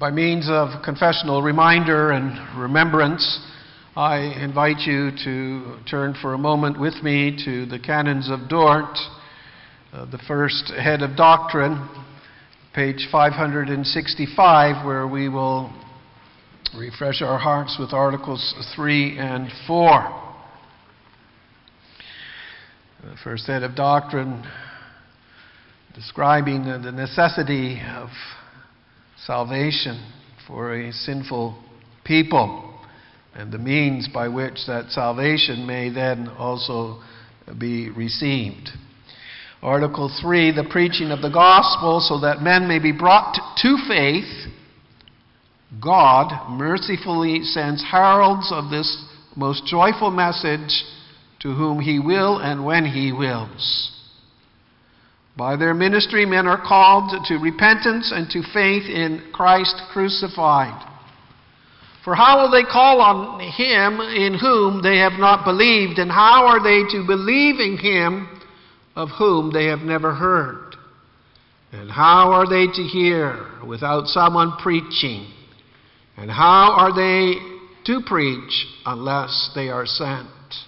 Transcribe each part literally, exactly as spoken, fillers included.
By means of confessional reminder and remembrance, I invite you to turn for a moment with me to the Canons of Dort, uh, the first head of doctrine, page five hundred sixty-five, where we will refresh our hearts with Articles three and four. The first head of doctrine describing the necessity of salvation for a sinful people and the means by which that salvation may then also be received. Article three, the preaching of the gospel so that men may be brought to faith. God mercifully sends heralds of this most joyful message to whom he will and when he wills. By their ministry, men are called to repentance and to faith in Christ crucified. For how will they call on him in whom they have not believed? And how are they to believe in him of whom they have never heard? And how are they to hear without someone preaching? And how are they to preach unless they are sent?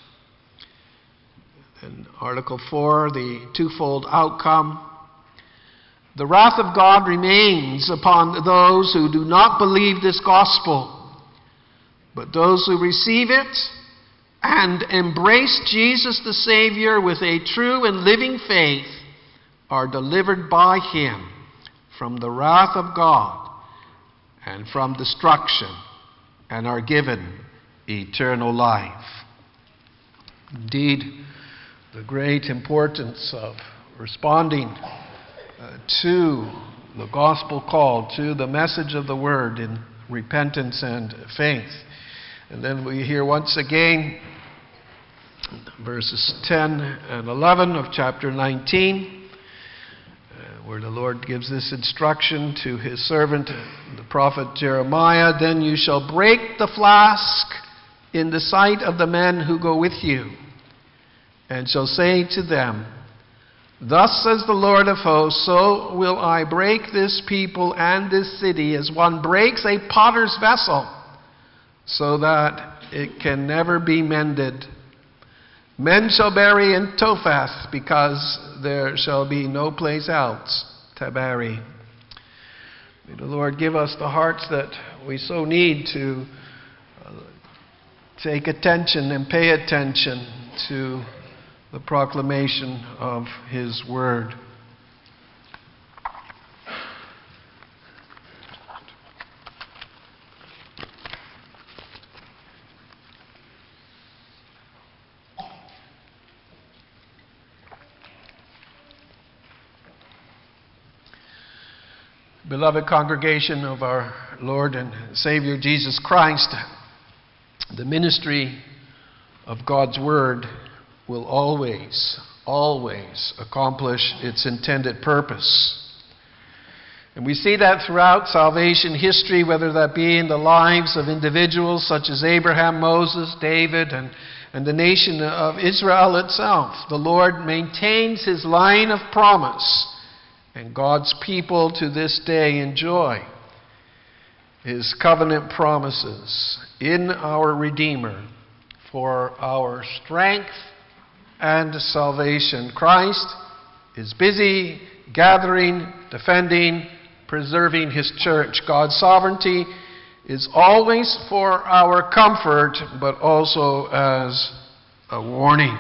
In Article four, the twofold outcome. The wrath of God remains upon those who do not believe this gospel, but those who receive it and embrace Jesus the Savior with a true and living faith are delivered by him from the wrath of God and from destruction, and are given eternal life. Indeed, the great importance of responding uh, to the gospel call, to the message of the word in repentance and faith. And then we hear once again verses ten and eleven of chapter nineteen, uh, where the Lord gives this instruction to his servant, the prophet Jeremiah: "Then you shall break the flask in the sight of the men who go with you, and shall say to them, Thus says the Lord of hosts, so will I break this people and this city as one breaks a potter's vessel, so that it can never be mended. Men shall bury in Topheth, because there shall be no place else to bury." May the Lord give us the hearts that we so need to uh, take attention and pay attention to the proclamation of his word. Beloved congregation of our Lord and Savior Jesus Christ, the ministry of God's word will always, always accomplish its intended purpose. And we see that throughout salvation history, whether that be in the lives of individuals such as Abraham, Moses, David, and, and the nation of Israel itself. The Lord maintains his line of promise, and God's people to this day enjoy his covenant promises in our Redeemer for our strength and salvation. Christ is busy gathering, defending, preserving his church. God's sovereignty is always for our comfort, but also as a warning.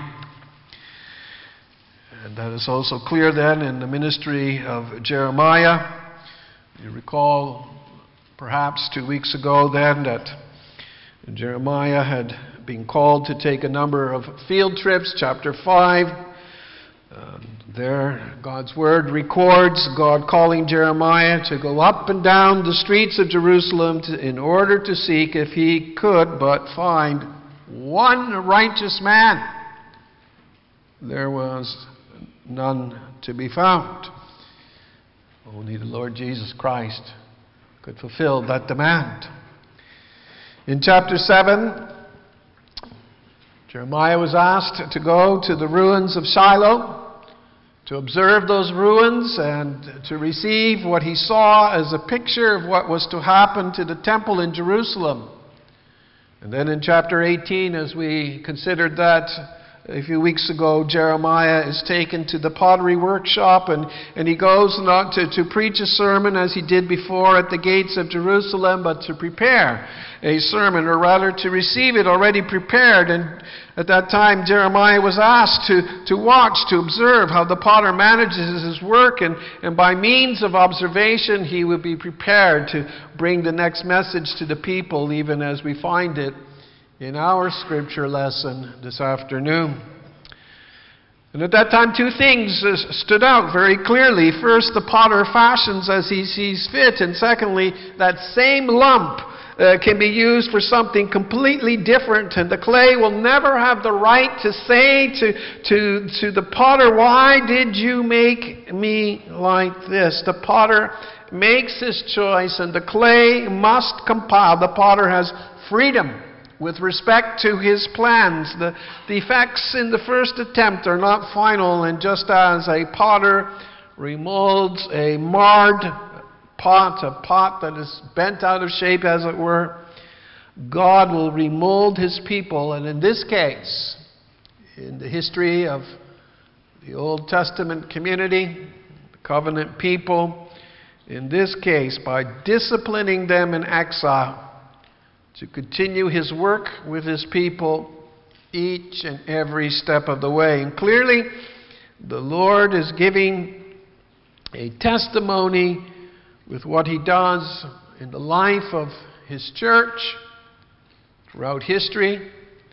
And that is also clear then in the ministry of Jeremiah. You recall perhaps two weeks ago then that Jeremiah had been called to take a number of field trips. Chapter five, uh, there God's word records God calling Jeremiah to go up and down the streets of Jerusalem to, in order to seek, if he could but find, one righteous man. There was none to be found. Only the Lord Jesus Christ could fulfill that demand. In chapter seven, Jeremiah was asked to go to the ruins of Shiloh to observe those ruins and to receive what he saw as a picture of what was to happen to the temple in Jerusalem. And then in chapter eighteen, as we considered that a few weeks ago, Jeremiah is taken to the pottery workshop, and, and he goes not to, to preach a sermon as he did before at the gates of Jerusalem, but to prepare a sermon, or rather to receive it already prepared. And at that time, Jeremiah was asked to, to watch, to observe how the potter manages his work, and, and by means of observation, he would be prepared to bring the next message to the people, even as we find it in our scripture lesson this afternoon. And at that time, two things stood out very clearly. First, the potter fashions as he sees fit, and secondly, that same lump uh, can be used for something completely different, and the clay will never have the right to say to, to, to the potter, "Why did you make me like this?" The potter makes his choice, and the clay must compile. The potter has freedom with respect to his plans. The, the effects in the first attempt are not final, and just as a potter remolds a marred pot, a pot that is bent out of shape, as it were, God will remold his people. And in this case, in the history of the Old Testament community, the covenant people, in this case, by disciplining them in exile, to continue his work with his people each and every step of the way. And clearly, the Lord is giving a testimony with what he does in the life of his church throughout history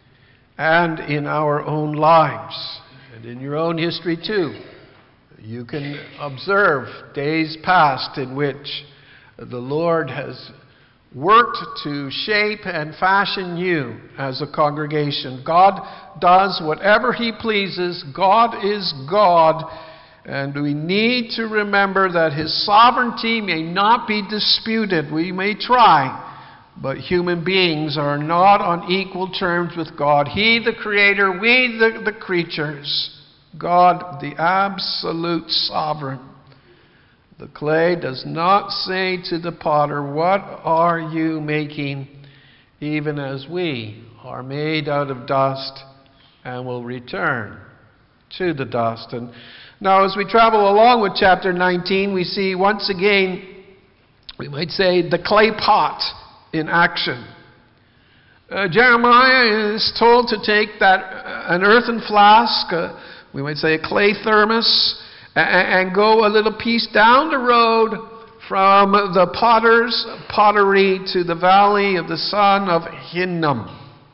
and in our own lives and in your own history too. You can observe days past in which the Lord has worked to shape and fashion you as a congregation. God does whatever he pleases. God is God. And we need to remember that his sovereignty may not be disputed. We may try, but human beings are not on equal terms with God. He, the creator, we, the, the creatures. God, the absolute sovereign. The clay does not say to the potter, "What are you making?" even as we are made out of dust and will return to the dust. And now as we travel along with chapter nineteen, we see once again, we might say, the clay pot in action. Uh, Jeremiah is told to take that uh, an earthen flask, uh, we might say a clay thermos, and go a little piece down the road from the potter's pottery to the valley of the son of Hinnom.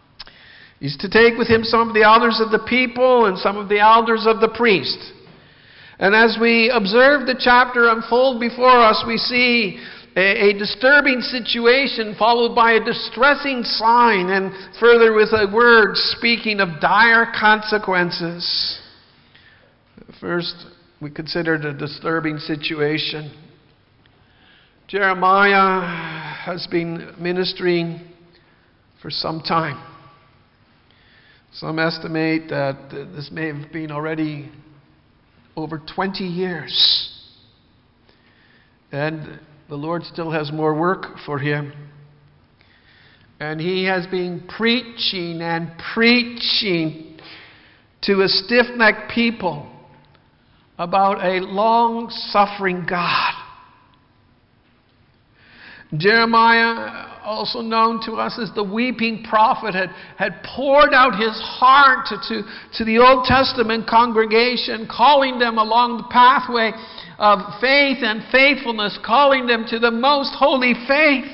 He's to take with him some of the elders of the people and some of the elders of the priests. And as we observe the chapter unfold before us, we see a, a disturbing situation followed by a distressing sign, and further with a word speaking of dire consequences. First, we considered a disturbing situation. Jeremiah has been ministering for some time. Some estimate that this may have been already over twenty years. And the Lord still has more work for him. And he has been preaching and preaching to a stiff-necked people about a long-suffering God. Jeremiah, also known to us as the weeping prophet, had, had poured out his heart to, to, to the Old Testament congregation, calling them along the pathway of faith and faithfulness, calling them to the most holy faith.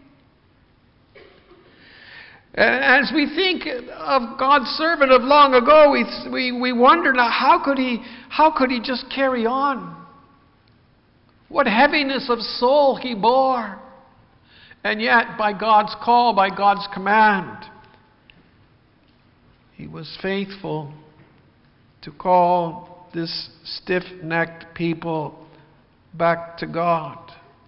As we think of God's servant of long ago, we, we, we wonder now, how could he, how could he just carry on? What heaviness of soul he bore. And yet, by God's call, by God's command, he was faithful to call this stiff-necked people back to God.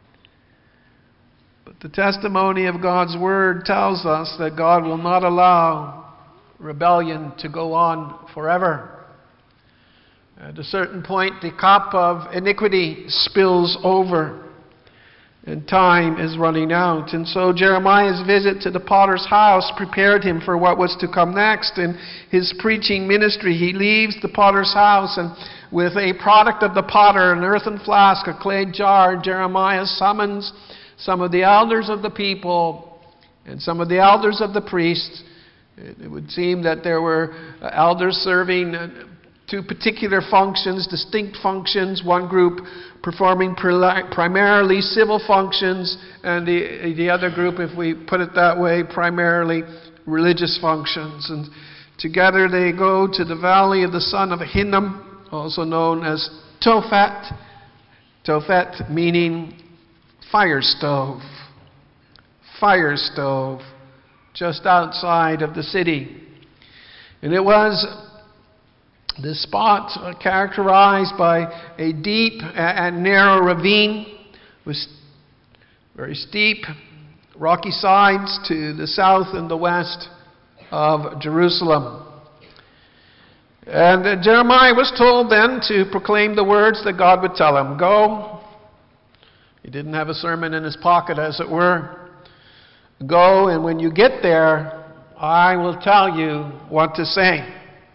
But the testimony of God's Word tells us that God will not allow rebellion to go on forever. At a certain point, the cup of iniquity spills over, and time is running out. And so Jeremiah's visit to the potter's house prepared him for what was to come next. In his preaching ministry, he leaves the potter's house, and with a product of the potter, an earthen flask, a clay jar, Jeremiah summons some of the elders of the people and some of the elders of the priests. It would seem that there were elders serving two particular functions, distinct functions, one group performing primarily civil functions, and the, the other group, if we put it that way, primarily religious functions. And together they go to the valley of the son of Hinnom, also known as Tophet. Tophet meaning fire stove. Fire stove, just outside of the city. And it was the spot characterized by a deep and narrow ravine with very steep, rocky sides to the south and the west of Jerusalem. And Jeremiah was told then to proclaim the words that God would tell him. Go. He didn't have a sermon in his pocket, as it were. Go, and when you get there, I will tell you what to say.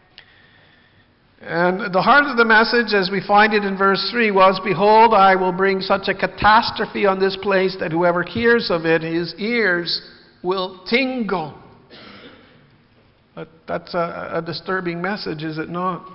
And the heart of the message, as we find it in verse three, was, Behold, I will bring such a catastrophe on this place that whoever hears of it, his ears will tingle. But that's a, a disturbing message, is it not?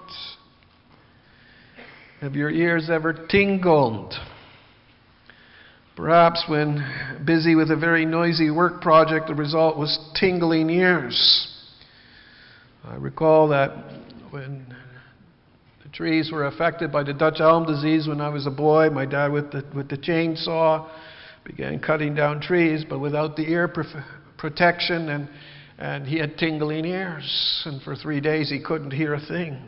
Have your ears ever tingled? Perhaps when busy with a very noisy work project, the result was tingling ears. I recall that when the trees were affected by the Dutch elm disease when I was a boy, my dad with the, with the chainsaw began cutting down trees, but without the ear prof- protection, and, and he had tingling ears, and for three days he couldn't hear a thing.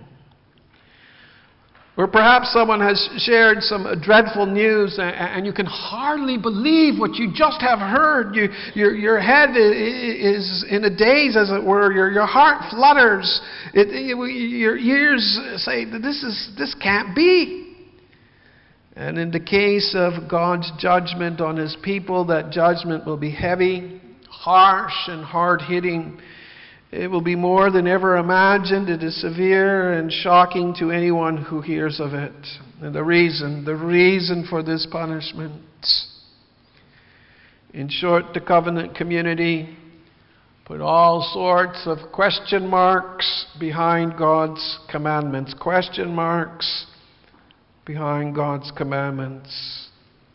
Or perhaps someone has shared some dreadful news and you can hardly believe what you just have heard. You, your, your head is in a daze, as it were. Your, your heart flutters. It, your ears say, this, is, this can't be. And in the case of God's judgment on His people, that judgment will be heavy, harsh, and hard-hitting. It will be more than ever imagined. It is severe and shocking to anyone who hears of it. And the reason, the reason for this punishment. In short, the covenant community put all sorts of question marks behind God's commandments. Question marks behind God's commandments.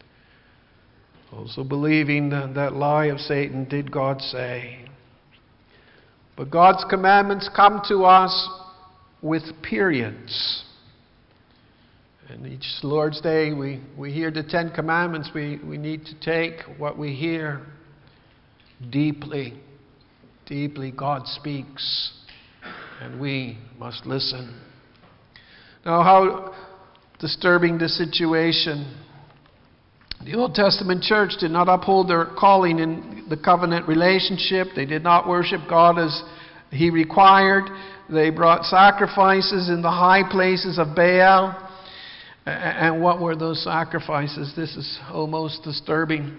Also believing that, that lie of Satan, did God say? But God's commandments come to us with periods. And each Lord's Day we, we hear the Ten Commandments. We, we need to take what we hear deeply. Deeply God speaks, and we must listen. Now, how disturbing the situation. The Old Testament church did not uphold their calling in the covenant relationship. They did not worship God as He required. They brought sacrifices in the high places of Baal. And what were those sacrifices? This is almost disturbing.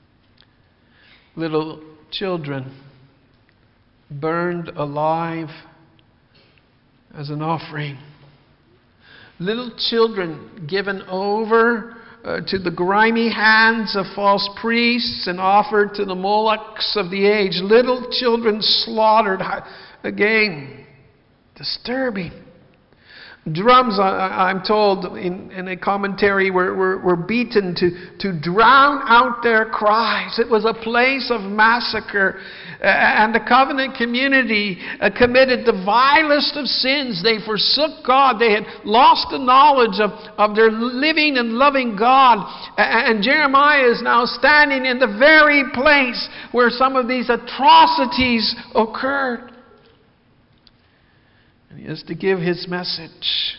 Little children burned alive as an offering. Little children given over Uh, to the grimy hands of false priests and offered to the Molochs of the age. Little children slaughtered. Again, disturbing. Drums, I, I'm told in, in a commentary, were, were, were beaten to, to drown out their cries. It was a place of massacre. Uh, and the covenant community uh, committed the vilest of sins. They forsook God. They had lost the knowledge of, of their living and loving God. Uh, and Jeremiah is now standing in the very place where some of these atrocities occurred. And he has to give his message.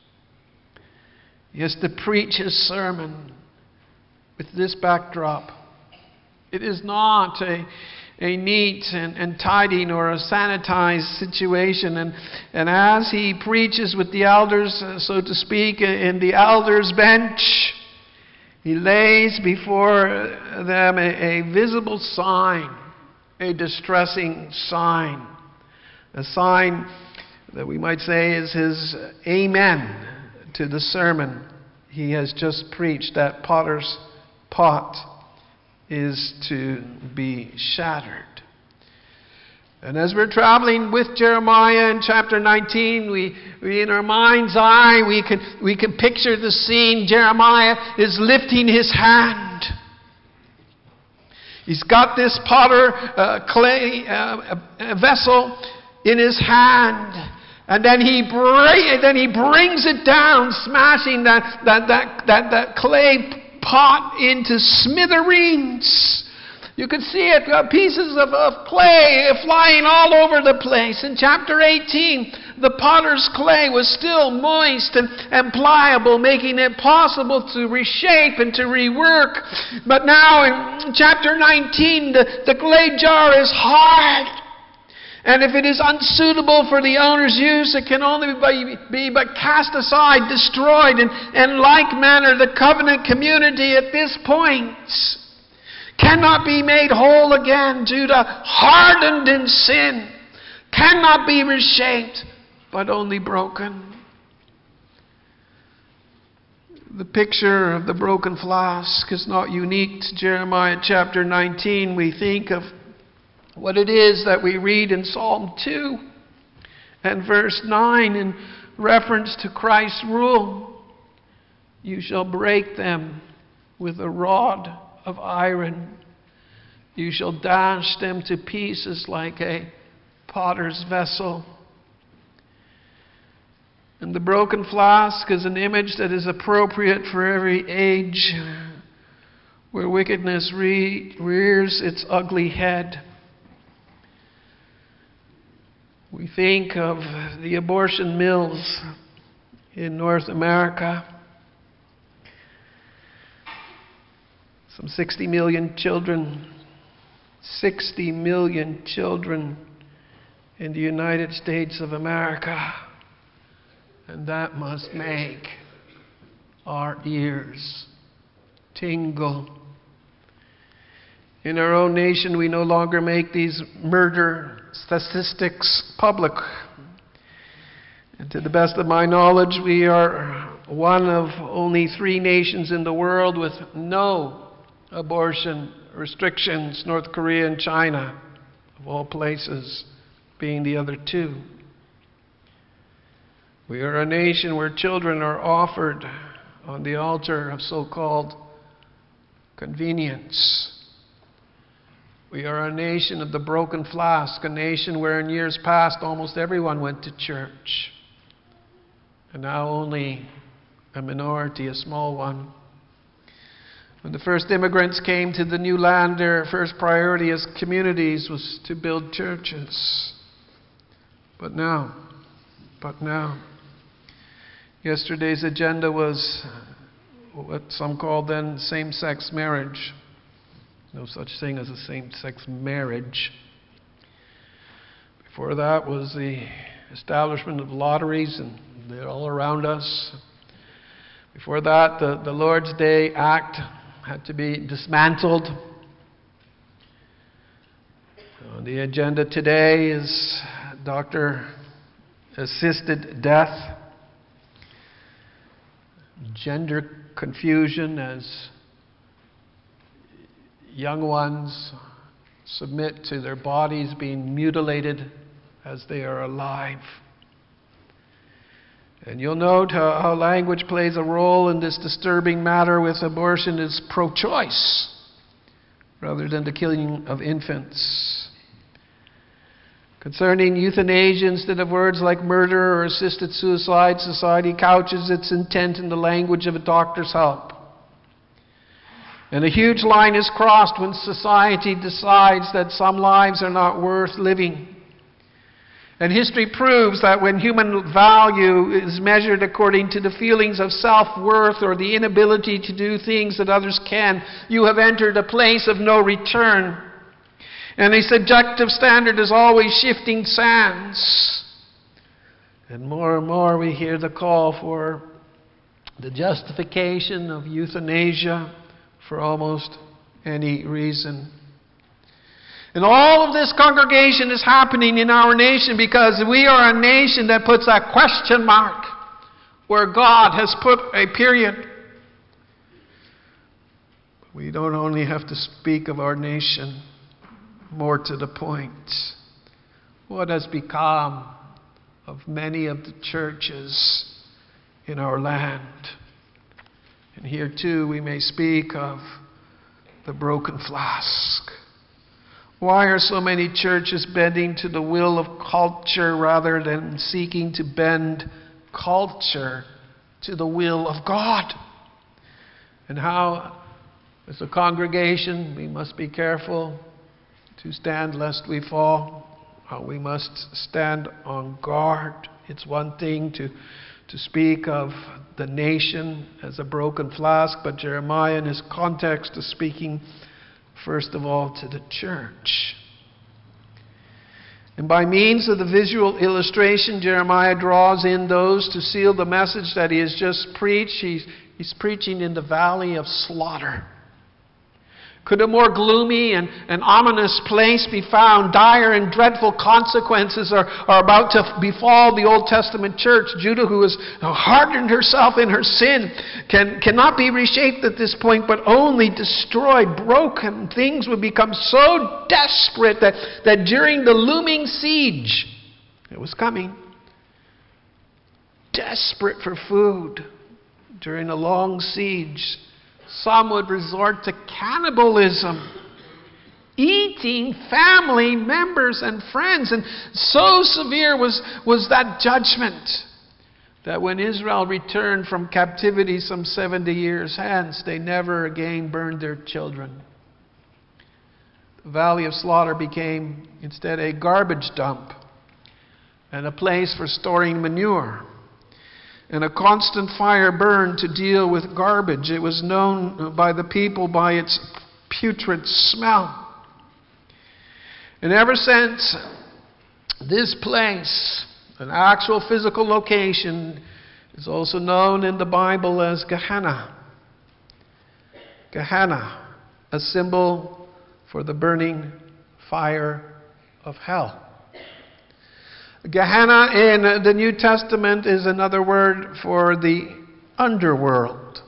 He has to preach his sermon with this backdrop. It is not a a neat and, and tidy nor a sanitized situation. And, and as he preaches with the elders, uh, so to speak, in the elders' bench, he lays before them a, a visible sign, a distressing sign, a sign that we might say is his amen to the sermon he has just preached, that potter's pot is to be shattered. And as we're traveling with Jeremiah in chapter nineteen, we, we in our mind's eye, we can, we can picture the scene. Jeremiah is lifting his hand. He's got this potter uh, clay uh, a vessel in his hand. And then he, bring, then he brings it down, smashing that, that, that, that, that clay pot into smithereens. You can see it, uh, pieces of, of clay flying all over the place. In chapter eighteen, the potter's clay was still moist and, and pliable, making it possible to reshape and to rework. But now in chapter nineteen, the, the clay jar is hard. And if it is unsuitable for the owner's use, it can only be, be but cast aside, destroyed. And in like manner, the covenant community at this point cannot be made whole again due to hardened in sin, cannot be reshaped, but only broken. The picture of the broken flask is not unique to Jeremiah chapter nineteen. We think of what it is that we read in Psalm two and verse nine in reference to Christ's rule. You shall break them with a rod of iron. You shall dash them to pieces like a potter's vessel. And the broken flask is an image that is appropriate for every age where wickedness re- rears its ugly head. We think of the abortion mills in North America. Some sixty million children, sixty million children in the United States of America. And that must make our ears tingle. In our own nation, we no longer make these murder statistics public. And to the best of my knowledge, we are one of only three nations in the world with no abortion restrictions, North Korea and China, of all places, being the other two. We are a nation where children are offered on the altar of so-called convenience. We are a nation of the broken flask, a nation where in years past almost everyone went to church, and now only a minority, a small one. When the first immigrants came to the new land, their first priority as communities was to build churches. But now, but now, yesterday's agenda was what some called then same-sex marriage. No such thing as a same-sex marriage. Before that was the establishment of lotteries, and they're all around us. Before that, the, the Lord's Day Act had to be dismantled. On the agenda today is doctor-assisted death, gender confusion as young ones submit to their bodies being mutilated as they are alive. And you'll note how, how language plays a role in this disturbing matter with abortion is pro-choice rather than the killing of infants. Concerning euthanasia, instead of words like murder or assisted suicide, society couches its intent in the language of a doctor's help. And a huge line is crossed when society decides that some lives are not worth living. And history proves that when human value is measured according to the feelings of self-worth or the inability to do things that others can, you have entered a place of no return. And a subjective standard is always shifting sands. And more and more we hear the call for the justification of euthanasia for almost any reason. And all of this congregation is happening in our nation because we are a nation that puts a question mark where God has put a period. We don't only have to speak of our nation, more to the point. What has become of many of the churches in our land? And here too we may speak of the broken flask. Why are so many churches bending to the will of culture rather than seeking to bend culture to the will of God? And how, as a congregation, we must be careful to stand lest we fall. How we must stand on guard. It's one thing to, to speak of the nation as a broken flask, but Jeremiah in his context is speaking first of all to the church. And by means of the visual illustration, Jeremiah draws in those to seal the message that he has just preached. He's, he's preaching in the valley of slaughter. Could a more gloomy and, and ominous place be found? Dire and dreadful consequences are, are about to befall the Old Testament church. Judah, who has hardened herself in her sin, can, cannot be reshaped at this point, but only destroyed, broken. Things would become so desperate that, that during the looming siege, it was coming, desperate for food, during a long siege, some would resort to cannibalism, eating family members and friends. And so severe was, was that judgment that when Israel returned from captivity some seventy years hence, they never again burned their children. The Valley of Slaughter became instead a garbage dump and a place for storing manure. And a constant fire burned to deal with garbage. It was known by the people by its putrid smell. And ever since, this place, an actual physical location, is also known in the Bible as Gehenna. Gehenna, a symbol for the burning fire of hell. Gehenna in the New Testament is another word for the underworld,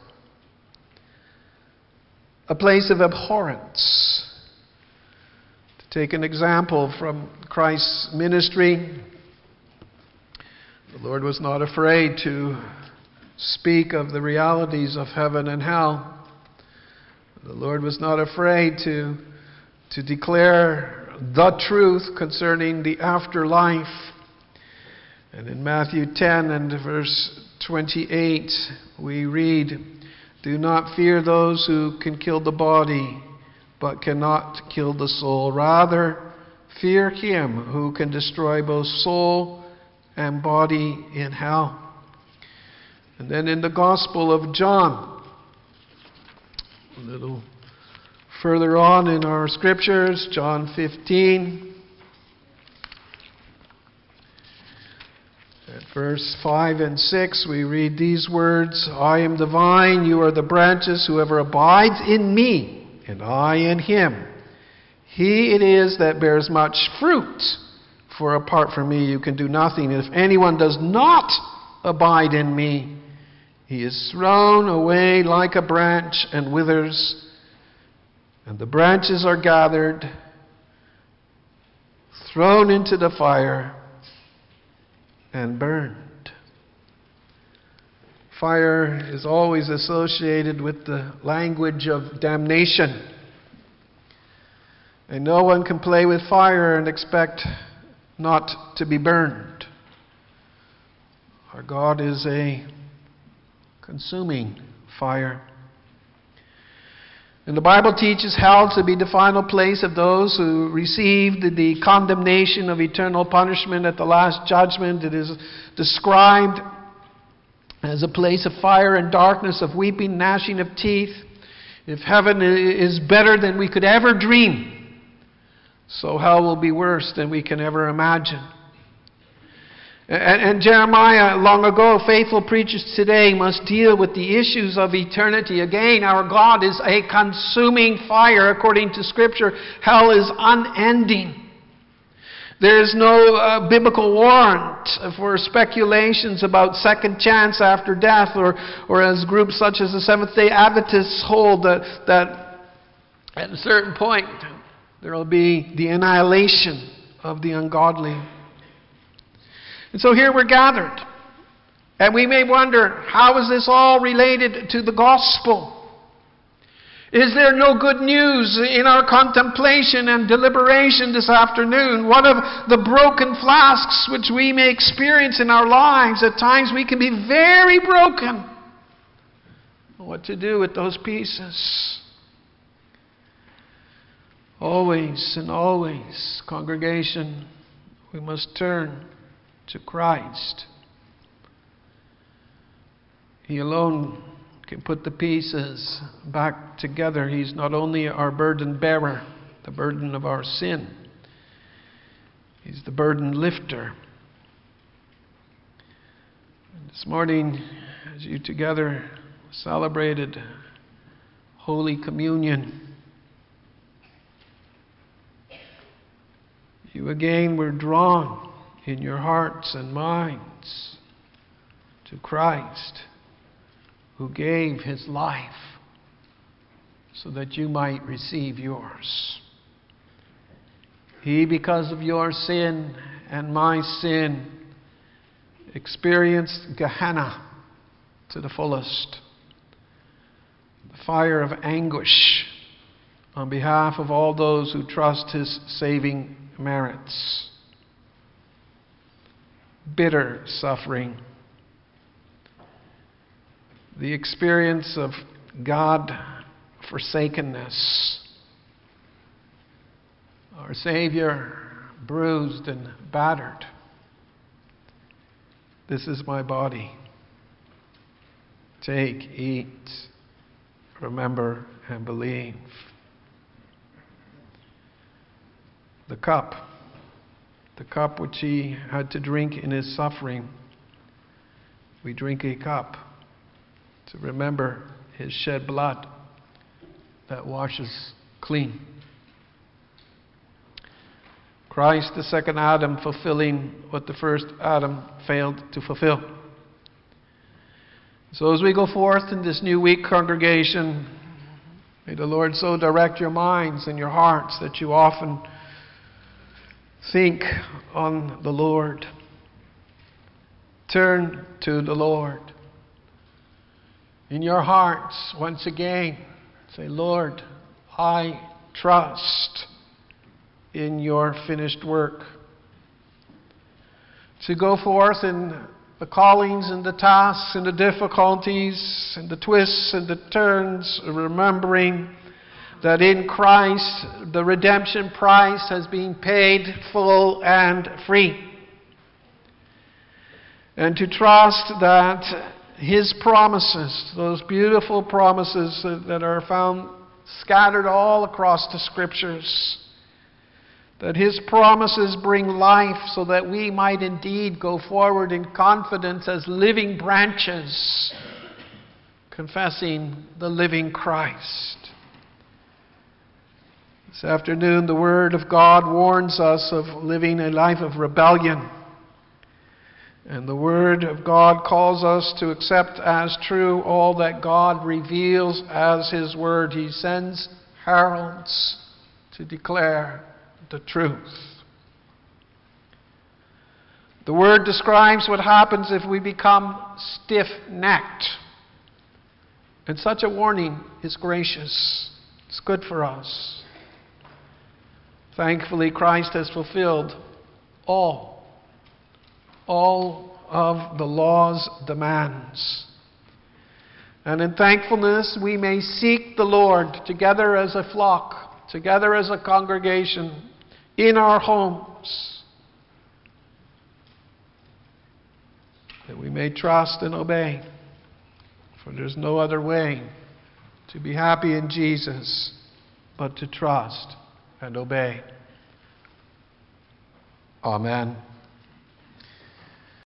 a place of abhorrence. To take an example from Christ's ministry, the Lord was not afraid to speak of the realities of heaven and hell. The Lord was not afraid to, to declare the truth concerning the afterlife. And in Matthew ten and verse twenty-eight, we read, "Do not fear those who can kill the body, but cannot kill the soul. Rather, fear him who can destroy both soul and body in hell." And then in the Gospel of John, a little further on in our scriptures, John fifteen, at verse five and six, we read these words, "I am the vine, you are the branches. Whoever abides in me, and I in him, he it is that bears much fruit. For apart from me you can do nothing. If anyone does not abide in me, he is thrown away like a branch and withers, and the branches are gathered, thrown into the fire, and burned." Fire is always associated with the language of damnation. And no one can play with fire and expect not to be burned. Our God is a consuming fire. And the Bible teaches hell to be the final place of those who received the condemnation of eternal punishment at the last judgment. It is described as a place of fire and darkness, of weeping, gnashing of teeth. If heaven is better than we could ever dream, So hell will be worse than we can ever imagine. And, and Jeremiah, long ago, faithful preachers today must deal with the issues of eternity. Again, our God is a consuming fire. According to Scripture, hell is unending. There is no uh, biblical warrant for speculations about second chance after death, or, or as groups such as the Seventh-day Adventists hold that, that at a certain point there will be the annihilation of the ungodly. And so here we're gathered. And we may wonder, how is this all related to the gospel? Is there no good news in our contemplation and deliberation this afternoon? What of the broken flasks which we may experience in our lives? At times we can be very broken. What to do with those pieces? Always and always, congregation, we must turn to Christ. He alone can put the pieces back together. He's not only our burden bearer, the burden of our sin. He's the burden lifter. And this morning, as you together celebrated Holy Communion, you again were drawn in your hearts and minds to Christ, who gave His life so that you might receive yours. He, because of your sin and my sin, experienced Gehenna to the fullest, the fire of anguish on behalf of all those who trust His saving merits. Bitter suffering. The experience of God forsakenness. Our Savior bruised and battered. This is my body. Take, eat, remember, and believe. The cup. The cup which He had to drink in His suffering. We drink a cup to remember His shed blood that washes clean. Christ, the second Adam, fulfilling what the first Adam failed to fulfill. So as we go forth in this new week, congregation, may the Lord so direct your minds and your hearts that you often think on the Lord. Turn to the Lord. In your hearts, once again, say, Lord, I trust in your finished work. To go forth in the callings and the tasks and the difficulties and the twists and the turns, remembering that in Christ the redemption price has been paid full and free. And to trust that His promises, those beautiful promises that are found scattered all across the Scriptures, that His promises bring life so that we might indeed go forward in confidence as living branches, confessing the living Christ. This afternoon, the Word of God warns us of living a life of rebellion. And the Word of God calls us to accept as true all that God reveals as His Word. He sends heralds to declare the truth. The Word describes what happens if we become stiff-necked. And such a warning is gracious. It's good for us. Thankfully, Christ has fulfilled all, all of the law's demands. And in thankfulness, we may seek the Lord together as a flock, together as a congregation, in our homes, that we may trust and obey. For there's no other way to be happy in Jesus but to trust and obey. Amen.